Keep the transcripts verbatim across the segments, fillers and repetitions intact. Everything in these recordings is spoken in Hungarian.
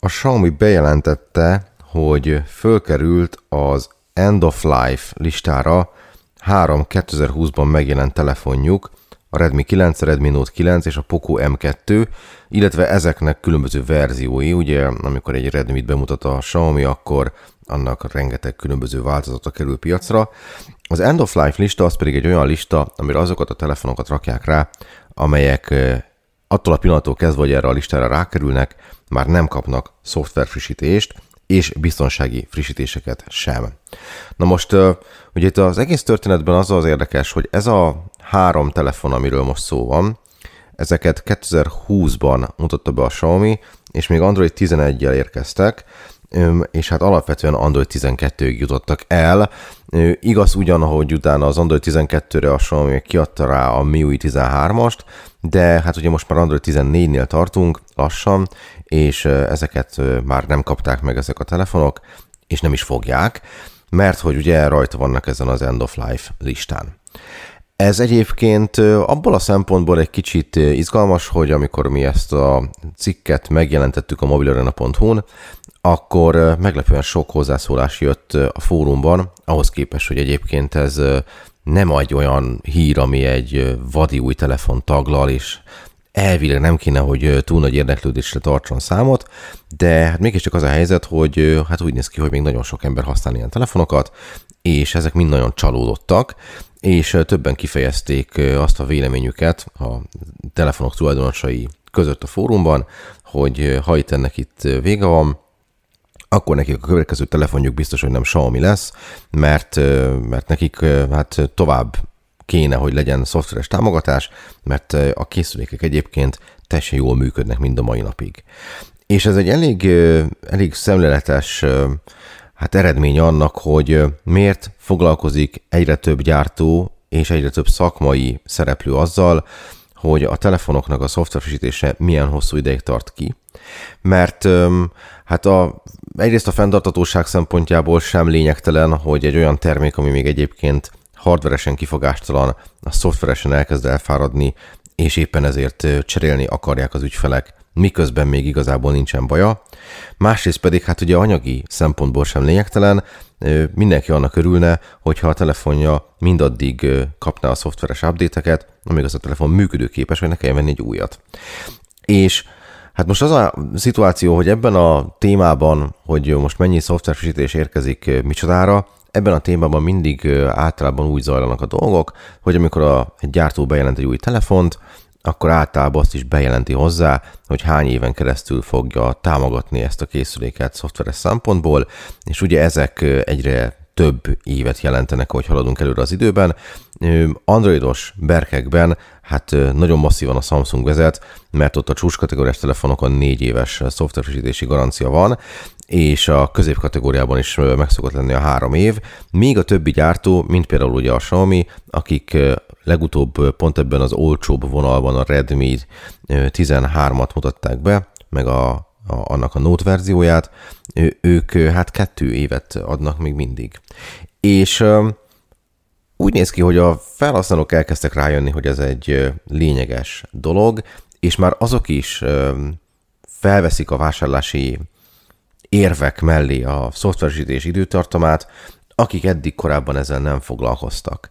A Xiaomi bejelentette, hogy fölkerült az End of Life listára három kétezer-húszban megjelent telefonjuk, a Redmi kilenc, a Redmi Note kilenc és a Poco em kettő, illetve ezeknek különböző verziói. Ugye, amikor egy Redmit bemutat a Xiaomi, akkor annak rengeteg különböző változata kerül piacra. Az End of Life lista az pedig egy olyan lista, amire azokat a telefonokat rakják rá, amelyek attól a pillanattól kezdve, hogy erre a listára rákerülnek, már nem kapnak szoftverfrissítést, és biztonsági frissítéseket sem. Na most, ugye itt az egész történetben az az érdekes, hogy ez a három telefon, amiről most szó van, ezeket kétezer-húszban mutatta be a Xiaomi, és még Android tizeneggyel érkeztek, és hát alapvetően Android tizenkettőig jutottak el. Igaz ugyan, hogy utána az Android tizenkettőre a Xiaomi kiadta rá a em i u i tizenhármast, de hát ugye most már Android tizennégynél tartunk lassan, és ezeket már nem kapták meg ezek a telefonok, és nem is fogják, mert hogy ugye rajta vannak ezen az End of Life listán. Ez egyébként abból a szempontból egy kicsit izgalmas, hogy amikor mi ezt a cikket megjelentettük a mobilarena pont hu-n, akkor meglepően sok hozzászólás jött a fórumban, ahhoz képest, hogy egyébként ez nem egy olyan hír, ami egy vadi új telefon taglal, és elvileg nem kéne, hogy túl nagy érdeklődésre tartson számot, de hát mégiscsak az a helyzet, hogy hát úgy néz ki, hogy még nagyon sok ember használ ilyen telefonokat, és ezek mind nagyon csalódottak, és többen kifejezték azt a véleményüket a telefonok tulajdonosai között a fórumban, hogy ha itt ennek itt vége van, akkor nekik a következő telefonjuk biztos, hogy nem Xiaomi lesz, mert, mert nekik hát tovább kéne, hogy legyen szoftveres támogatás, mert a készülékek egyébként teljesen jól működnek mind a mai napig. És ez egy elég, elég szemléletes hát eredmény annak, hogy miért foglalkozik egyre több gyártó és egyre több szakmai szereplő azzal, hogy a telefonoknak a szoftverfrissítése milyen hosszú ideig tart ki. Mert hát a, egyrészt a fenntarthatóság szempontjából sem lényegtelen, hogy egy olyan termék, ami még egyébként hardveresen kifogástalan, a szoftveresen elkezd elfáradni, és éppen ezért cserélni akarják az ügyfelek, miközben még igazából nincsen baja. Másrészt pedig hát ugye anyagi szempontból sem lényegtelen, mindenki annak örülne, hogyha a telefonja mindaddig kapná a szoftveres update-eket, amíg az a telefon működőképes, hogy ne kelljen venni egy újat. És hát most az a szituáció, hogy ebben a témában, hogy most mennyi szoftverfrissítés érkezik micsodára, ebben a témában mindig általában úgy zajlanak a dolgok, hogy amikor a, egy gyártó bejelent egy új telefont, akkor általában azt is bejelenti hozzá, hogy hány éven keresztül fogja támogatni ezt a készüléket szoftveres szempontból, és ugye ezek egyre több évet jelentenek, ahogy haladunk előre az időben. Androidos berkekben hát nagyon masszívan a Samsung vezet, mert ott a csúcskategóriás telefonokon négy éves szoftverfrissítési garancia van, és a középkategóriában is meg szokott lenni a három év, míg a többi gyártó, mint például ugye a Xiaomi, akik legutóbb pont ebben az olcsóbb vonalban a Redmi tizenhármat mutatták be, meg a, a, annak a Note verzióját, ők hát kettő évet adnak még mindig. És úgy néz ki, hogy a felhasználók elkezdtek rájönni, hogy ez egy lényeges dolog, és már azok is felveszik a vásárlási érvek mellé a szoftveresítés időtartamát, akik eddig korábban ezzel nem foglalkoztak.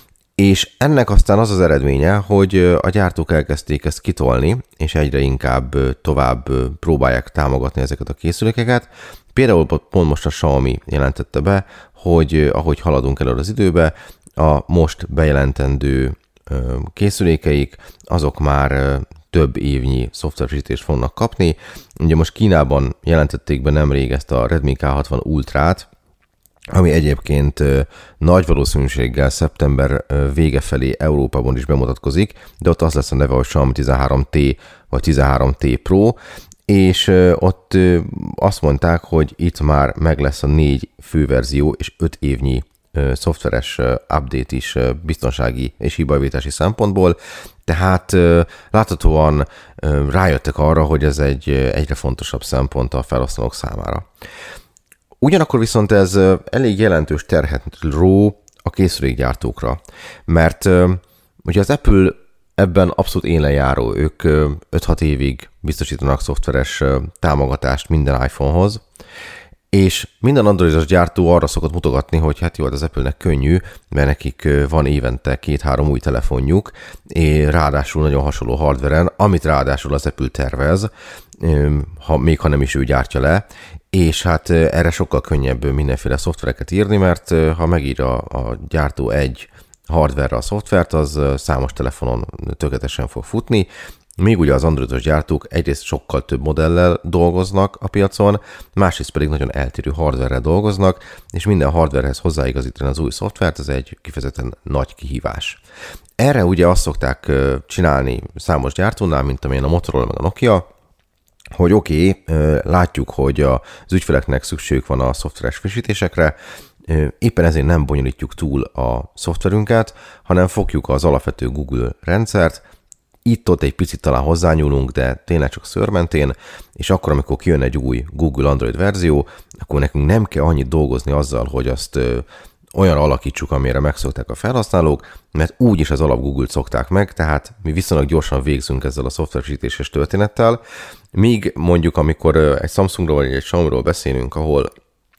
És ennek aztán az az eredménye, hogy a gyártók elkezdték ezt kitolni, és egyre inkább tovább próbálják támogatni ezeket a készülékeket. Például pont most a Xiaomi jelentette be, hogy ahogy haladunk előre az időbe, a most bejelentendő készülékeik, azok már több évnyi szoftverfrissítést fognak kapni. Ugye most Kínában jelentették be nemrég ezt a Redmi K hatvan Ultrát, ami egyébként nagy valószínűséggel szeptember vége felé Európában is bemutatkozik, de ott az lesz a neve, hogy Xiaomi tizenhárom T vagy tizenhárom T Pro, és ott azt mondták, hogy itt már meg lesz a négy főverzió és öt évnyi szoftveres update is biztonsági és hibajavítási szempontból, tehát láthatóan rájöttek arra, hogy ez egy egyre fontosabb szempont a felhasználók számára. Ugyanakkor viszont ez elég jelentős terhet ró a készülékgyártókra, mert ugye az Apple ebben abszolút élenjáró. Ők öt-hat évig biztosítanak szoftveres támogatást minden iPhonehoz, és minden androidos gyártó arra szokott mutogatni, hogy hát jó, az Apple-nek könnyű, mert nekik van évente két-három új telefonjuk, és ráadásul nagyon hasonló hardveren, amit ráadásul az Apple tervez, ha, még ha nem is ő gyártja le, és hát erre sokkal könnyebb mindenféle szoftvereket írni, mert ha megír a, a gyártó egy hardware-re a szoftvert, az számos telefonon tökéletesen fog futni, még ugye az androidos gyártók egyrészt sokkal több modellel dolgoznak a piacon, másrészt pedig nagyon eltérő hardware-rel dolgoznak, és minden hardwarehez hozzáigazítani az új szoftvert, ez egy kifejezetten nagy kihívás. Erre ugye azt szokták csinálni számos gyártónál, mint amilyen a Motorola meg a Nokia, hogy oké, okay, látjuk, hogy az ügyfeleknek szükségük van a szoftveres frissítésekre, éppen ezért nem bonyolítjuk túl a szoftverünket, hanem fogjuk az alapvető Google rendszert, itt-ott egy picit talán hozzányúlunk, de tényleg csak szőrmentén, és akkor, amikor kijön egy új Google Android verzió, akkor nekünk nem kell annyit dolgozni azzal, hogy azt ö, olyan alakítsuk, amire megszokták a felhasználók, mert úgyis az alap Google-t szokták meg, tehát mi viszonylag gyorsan végzünk ezzel a szoftveresítéses történettel, míg mondjuk, amikor egy Samsungról vagy egy Xiaomiról beszélünk, ahol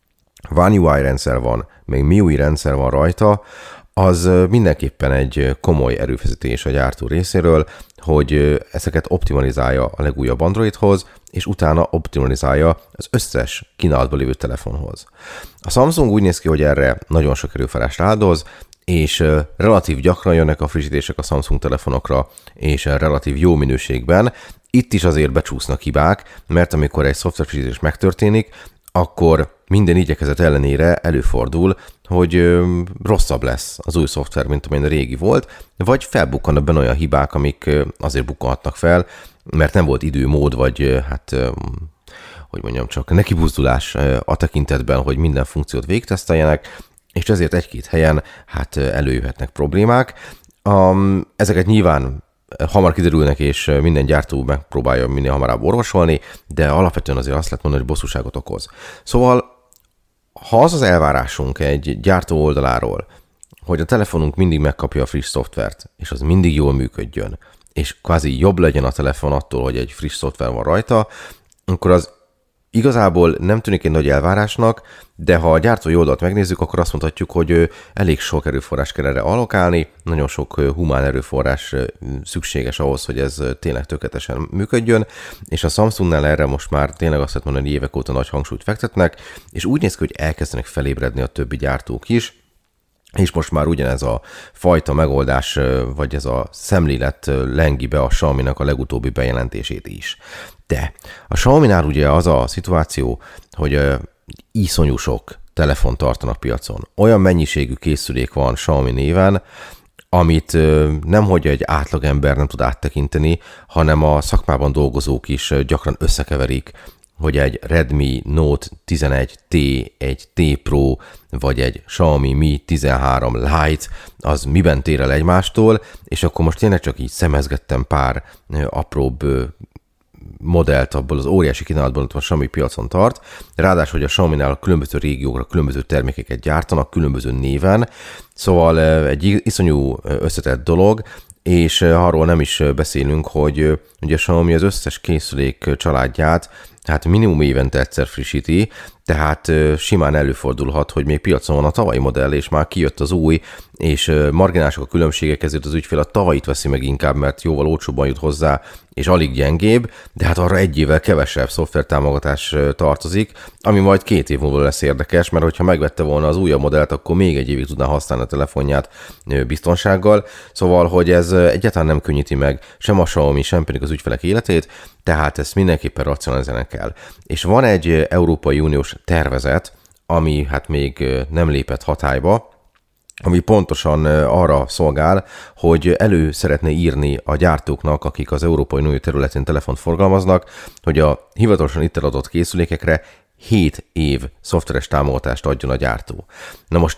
One U I rendszer van, még M I U I rendszer van rajta, az mindenképpen egy komoly erőfeszítés a gyártó részéről, hogy ezeket optimalizálja a legújabb Androidhoz, és utána optimalizálja az összes kínálatban lévő telefonhoz. A Samsung úgy néz ki, hogy erre nagyon sok erőforrást áldoz, és relatív gyakran jönnek a frissítések a Samsung telefonokra, és relatív jó minőségben. Itt is azért becsúsznak hibák, mert amikor egy szoftverfrissítés megtörténik, akkor minden igyekezet ellenére előfordul, hogy ö, rosszabb lesz az új szoftver, mint amilyen a régi volt, vagy felbukkannak benne olyan hibák, amik ö, azért bukkanhatnak fel, mert nem volt idő, mód, vagy ö, hát, ö, hogy mondjam csak, nekibuzdulás ö, a tekintetben, hogy minden funkciót végteszteljenek, és ezért egy-két helyen hát ö, előjöhetnek problémák. Um, ezeket nyilván hamar kiderülnek, és minden gyártó megpróbálja minél hamarabb orvosolni, de alapvetően azért azt lehet mondani, hogy bosszúságot okoz. Szóval, ha az az elvárásunk egy gyártó oldaláról, hogy a telefonunk mindig megkapja a friss szoftvert, és az mindig jól működjön, és kvázi jobb legyen a telefon attól, hogy egy friss szoftver van rajta, akkor az igazából nem tűnik egy nagy elvárásnak, de ha a gyártói oldalt megnézzük, akkor azt mondhatjuk, hogy elég sok erőforrás kell erre allokálni, nagyon sok humán erőforrás szükséges ahhoz, hogy ez tényleg tökéletesen működjön, és a Samsungnál erre most már tényleg azt lehet mondani, hogy évek óta nagy hangsúlyt fektetnek, és úgy néz ki, hogy elkezdenek felébredni a többi gyártók is, és most már ugyanez a fajta megoldás, vagy ez a szemlélet lengi be a Xiaomi-nak a legutóbbi bejelentését is. De a Xiaomi-nál ugye az a szituáció, hogy iszonyú sok telefon tartanak piacon. Olyan mennyiségű készülék van Xiaomi néven, amit nemhogy egy átlagember nem tud áttekinteni, hanem a szakmában dolgozók is gyakran összekeverik, hogy egy Redmi Note tizenegy T, egy T Pro, vagy egy Xiaomi Mi tizenhárom Lite, az miben tér el egymástól, és akkor most tényleg csak így szemezgettem pár apróbb modellt abból az óriási kínálatból, hogy a Xiaomi piacon tart. Ráadásul, hogy a Xiaomi-nál a különböző régiókra különböző termékeket gyártanak, különböző néven, szóval egy iszonyú összetett dolog, és arról nem is beszélünk, hogy ugye a Xiaomi az összes készülék családját hát minimum évente egyszer frissíti, tehát simán előfordulhat, hogy még piacon van a tavalyi modell, és már kijött az új, és marginálisok a különbségek, ezért az ügyfél a tavalyit veszi meg inkább, mert jóval olcsóbban jut hozzá, és alig gyengébb, de hát arra egy évvel kevesebb szoftvertámogatás tartozik, ami majd két év múlva lesz érdekes, mert hogyha megvette volna az újabb modellt, akkor még egy évig tudná használni a telefonját biztonsággal, szóval, hogy ez egyáltalán nem könnyíti meg sem a Xiaomi, sem pedig az ügyfelek életét, tehát ezt mindenképpen racionalizálni kell. És van egy Európai Uniós tervezet, ami hát még nem lépett hatályba, ami pontosan arra szolgál, hogy elő szeretne írni a gyártóknak, akik az Európai Unió területén telefont forgalmaznak, hogy a hivatalosan itt eladott készülékekre hét év szoftveres támogatást adjon a gyártó. Na most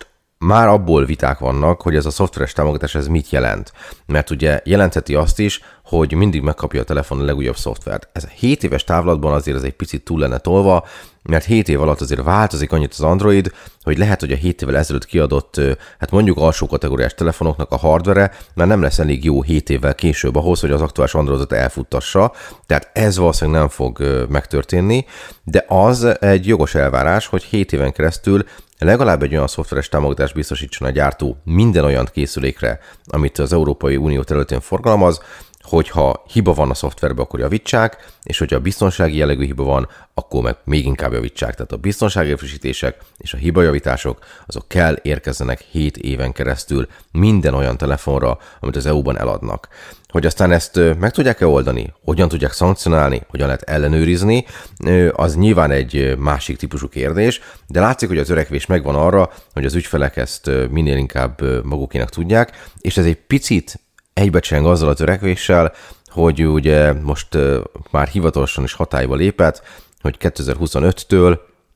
már abból viták vannak, hogy ez a szoftveres támogatás ez mit jelent. Mert ugye jelentheti azt is, hogy mindig megkapja a telefon a legújabb szoftvert. Ez hét éves távlatban azért ez egy picit túl lenne tolva, mert hét év alatt azért változik annyit az Android, hogy lehet, hogy a hét évvel ezelőtt kiadott, hát mondjuk alsó kategóriás telefonoknak a hardvere már nem lesz elég jó hét évvel később ahhoz, hogy az aktuális Androidot elfuttassa, tehát ez valószínűleg nem fog megtörténni, de az egy jogos elvárás, hogy hét éven keresztül legalább egy olyan szoftveres támogatást biztosítson a gyártó minden olyan készülékre, amit az Európai Unió területén forgalmaz, hogyha hiba van a szoftverben, akkor javítsák, és hogyha biztonsági jellegű hiba van, akkor meg még inkább javítsák. Tehát a biztonsági frissítések és a hibajavítások, azok kell érkezzenek hét éven keresztül minden olyan telefonra, amit az é u-ban eladnak. Hogy aztán ezt meg tudják-e oldani, hogyan tudják szankcionálni, hogyan lehet ellenőrizni, az nyilván egy másik típusú kérdés, de látszik, hogy az törekvés megvan arra, hogy az ügyfelek ezt minél inkább magukénak tudják, és ez egy picit egybecseng azzal a törekvéssel, hogy ugye most már hivatalosan is hatályba lépett, hogy kétezer-huszonöttől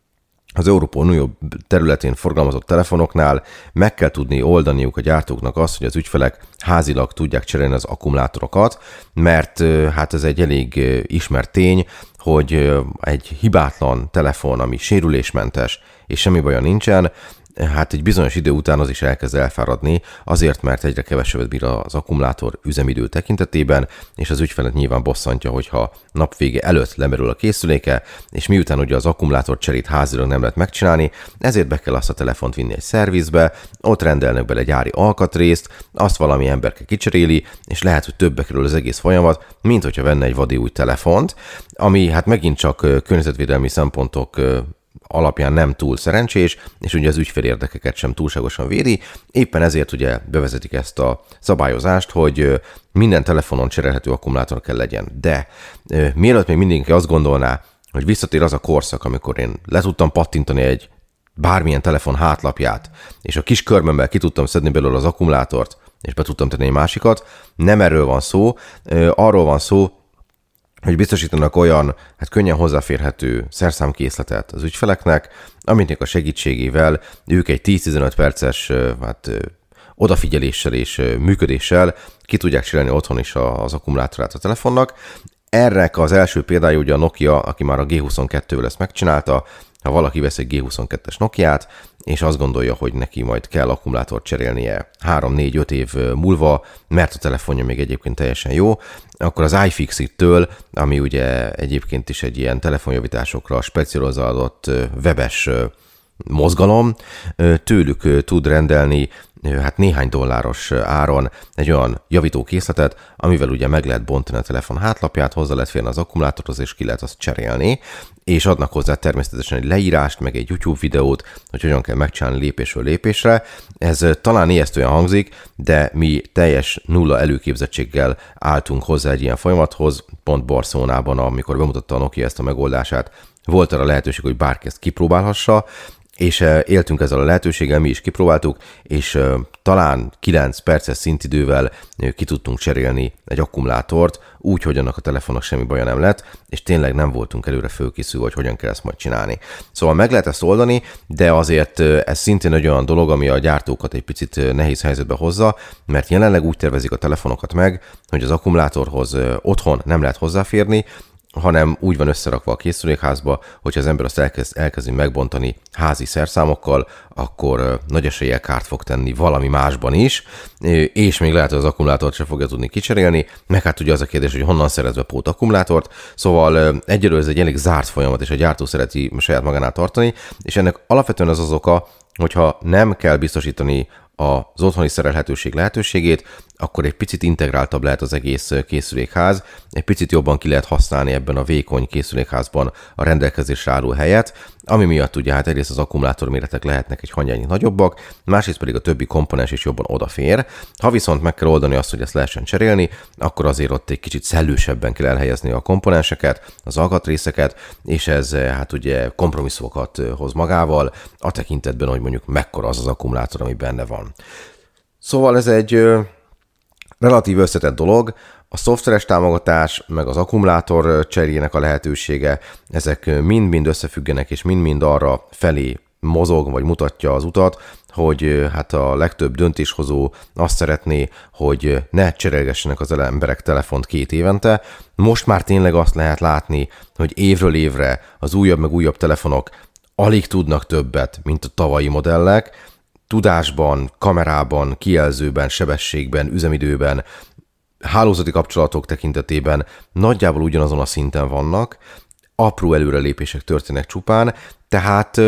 az Európai Unió területén forgalmazott telefonoknál meg kell tudni oldaniuk a gyártóknak azt, hogy az ügyfelek házilag tudják cserélni az akkumulátorokat, mert hát ez egy elég ismert tény, hogy egy hibátlan telefon, ami sérülésmentes és semmi baja nincsen, hát egy bizonyos idő után az is elkezd elfáradni, azért, mert egyre kevesebbet bír az akkumulátor üzemidő tekintetében, és az ügyfelet nyilván bosszantja, hogyha napvége előtt lemerül a készüléke, és miután ugye az akkumulátor cserét házilag nem lehet megcsinálni, ezért be kell azt a telefont vinni egy szervizbe, ott rendelnek bele gyári alkatrészt, azt valami emberke kicseréli, és lehet, hogy többbe kerül az egész folyamat, mint hogyha venne egy vadi új telefont, ami hát megint csak környezetvédelmi szempontok alapján nem túl szerencsés, és ugye az ügyfél érdekeket sem túlságosan védi. Éppen ezért ugye bevezetik ezt a szabályozást, hogy minden telefonon cserélhető akkumulátor kell legyen. De mielőtt még mindenki azt gondolná, hogy visszatér az a korszak, amikor én le tudtam pattintani egy bármilyen telefon hátlapját, és a kis körmömmel ki tudtam szedni belőle az akkumulátort, és be tudtam tenni egy másikat, nem erről van szó, arról van szó, hogy biztosítanak olyan, hát könnyen hozzáférhető szerszámkészletet az ügyfeleknek, aminek a segítségével ők egy tíz-tizenöt perces hát, odafigyeléssel és működéssel ki tudják csinálni otthon is az akkumulátorát a telefonnak. Erre az első példája ugye a Nokia, aki már a gé huszonkettővel ezt megcsinálta, ha valaki vesz egy gé huszonkettes Nokiát, és azt gondolja, hogy neki majd kell akkumulátort cserélnie három-négy-öt év múlva, mert a telefonja még egyébként teljesen jó, akkor az iFixit-től, ami ugye egyébként is egy ilyen telefonjavításokra specializálódott webes mozgalom, tőlük tud rendelni hát néhány dolláros áron egy olyan javítókészletet, amivel ugye meg lehet bontani a telefon hátlapját, hozzá lehet férni az akkumulátorhoz, és ki lehet azt cserélni, és adnak hozzá természetesen egy leírást, meg egy YouTube videót, hogy hogyan kell megcsinálni lépésről lépésre. Ez talán ijesztően hangzik, de mi teljes nulla előképzettséggel álltunk hozzá egy ilyen folyamathoz, pont Barcelonában, amikor bemutatta a Nokia ezt a megoldását, volt arra lehetőség, hogy bárki ezt kipróbálhassa, és éltünk ezzel a lehetőséggel, mi is kipróbáltuk, és talán kilenc perces szintidővel ki tudtunk cserélni egy akkumulátort, úgy, hogy annak a telefonnak semmi baja nem lett, és tényleg nem voltunk előre fölkészülve, hogy hogyan kell ezt majd csinálni. Szóval meg lehet ezt oldani, de azért ez szintén egy olyan dolog, ami a gyártókat egy picit nehéz helyzetbe hozza, mert jelenleg úgy tervezik a telefonokat meg, hogy az akkumulátorhoz otthon nem lehet hozzáférni, hanem úgy van összerakva a készülékházba, hogyha az ember azt elkezd, elkezdi megbontani házi szerszámokkal, akkor nagy eséllyel kárt fog tenni valami másban is, és még lehet, hogy az akkumulátort sem fogja tudni kicserélni, meg hát ugye az a kérdés, hogy honnan szerez be pót akkumulátort, szóval egyelőre ez egy elég zárt folyamat, és a gyártó szereti saját magánál tartani, és ennek alapvetően az az oka, hogyha nem kell biztosítani az otthoni szerelhetőség lehetőségét, akkor egy picit integráltabb lehet az egész készülékház, egy picit jobban ki lehet használni ebben a vékony készülékházban a rendelkezésre álló helyet, ami miatt ugye hát egyrészt az akkumulátor méretek lehetnek egy hangyányi nagyobbak, másrészt pedig a többi komponens is jobban odafér. Ha viszont meg kell oldani azt, hogy ezt lehessen cserélni, akkor azért ott egy kicsit szellősebben kell elhelyezni a komponenseket, az alkatrészeket, és ez hát ugye kompromisszumokat hoz magával, a tekintetben, hogy mondjuk mekkora az az akkumulátor, ami benne van. Szóval ez egy relatív összetett dolog, a szoftveres támogatás, meg az akkumulátor cseréjének a lehetősége, ezek mind-mind összefüggenek, és mind-mind arra felé mozog, vagy mutatja az utat, hogy hát a legtöbb döntéshozó azt szeretné, hogy ne cserélgessenek az emberek telefont két évente. Most már tényleg azt lehet látni, hogy évről évre az újabb meg újabb telefonok alig tudnak többet, mint a tavalyi modellek. Tudásban, kamerában, kijelzőben, sebességben, üzemidőben, hálózati kapcsolatok tekintetében nagyjából ugyanazon a szinten vannak, apró előrelépések történnek csupán, tehát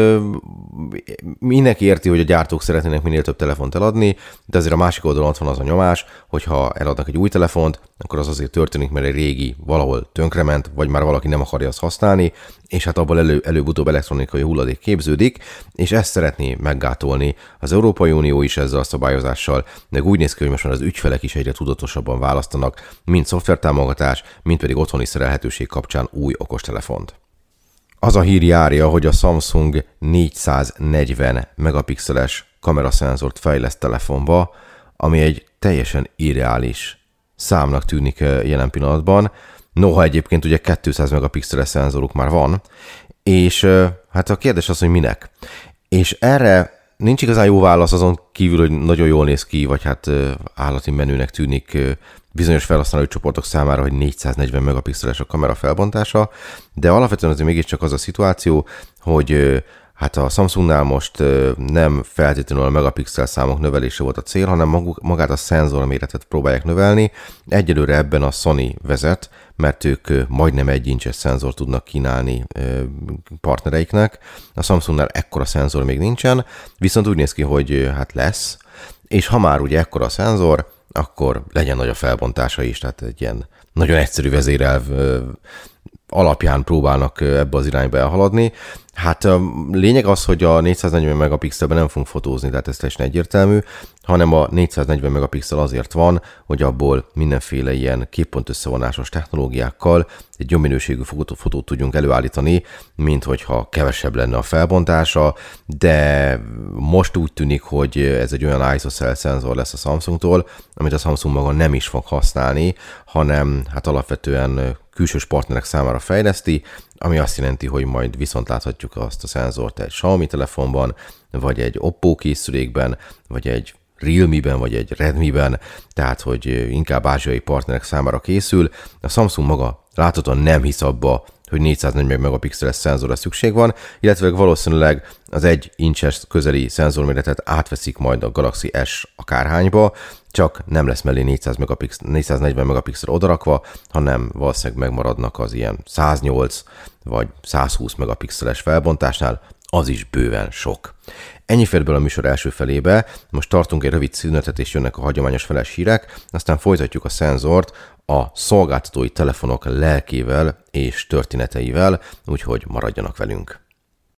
mindenki érti, hogy a gyártók szeretnének minél több telefont eladni, de azért a másik oldalon ott van az a nyomás, hogy ha eladnak egy új telefont, akkor az azért történik, mert egy régi valahol tönkrement, vagy már valaki nem akarja azt használni, és hát abból elő, előbb-utóbb elektronikai hulladék képződik, és ezt szeretné meggátolni az Európai Unió is ezzel a szabályozással, de úgy néz ki, hogy most már az ügyfelek is egyre tudatosabban választanak, mind szoftvertámogatás, mind pedig otthoni szerelhetőség kapcsán új okostelefont. Az a hír járja, hogy a Samsung négyszáznegyven megapixeles kameraszenzort fejleszt telefonba, ami egy teljesen irreális számnak tűnik jelen pillanatban. Noha egyébként ugye kétszáz megapixeles szenzoruk már van, és hát a kérdés az, hogy minek. És erre nincs igazán jó válasz azon kívül, hogy nagyon jól néz ki, vagy hát állati menőnek tűnik bizonyos felhasználói csoportok számára, hogy négyszáznegyven megapixeles a kamera felbontása, de alapvetően azért mégiscsak az a szituáció, hogy hát a Samsungnál most nem feltétlenül a megapixel számok növelése volt a cél, hanem maguk, magát a szenzor méretet próbálják növelni. Egyelőre ebben a Sony vezet, mert ők majdnem egy incses szenzor tudnak kínálni partnereiknek. A Samsungnál ekkora szenzor még nincsen, viszont úgy néz ki, hogy hát lesz, és ha már ugye ekkora a szenzor, akkor legyen nagy a felbontása is, tehát egy ilyen nagyon egyszerű vezérelv alapján próbálnak ebbe az irányba elhaladni. Hát a lényeg az, hogy a négyszáznegyven megapixelben nem fogunk fotózni, tehát ez teljesen egyértelmű, hanem a négyszáznegyven megapixel azért van, hogy abból mindenféle ilyen képpont összevonásos technológiákkal egy jó minőségű fotót, fotót tudjunk előállítani, mint hogyha kevesebb lenne a felbontása, de most úgy tűnik, hogy ez egy olyan ISOCELL szenzor lesz a Samsungtól, amit a Samsung maga nem is fog használni, hanem hát alapvetően külsős partnerek számára fejleszti, ami azt jelenti, hogy majd viszont láthatjuk azt a szenzort egy Xiaomi telefonban, vagy egy Oppo készülékben, vagy egy Realme-ben, vagy egy Redmi-ben, tehát hogy inkább ázsiai partnerek számára készül. A Samsung maga láthatóan nem hisz abba, hogy négyszáznegyven megapixeles szenzorra szükség van, illetve valószínűleg az egy incses közeli szenzorméretet átveszik majd a Galaxy S akárhányba, csak nem lesz mellé négyszáz megapixel, négyszáznegyven megapixel odarakva, hanem valószínűleg megmaradnak az ilyen száznyolc vagy százhúsz megapixeles felbontásnál, az is bőven sok. Ennyi fért bele a műsor első felébe, most tartunk egy rövid szünetet, és jönnek a hagyományos feles hírek, aztán folytatjuk a szenzort a szolgáltatói telefonok lelkével és történeteivel, úgyhogy maradjanak velünk.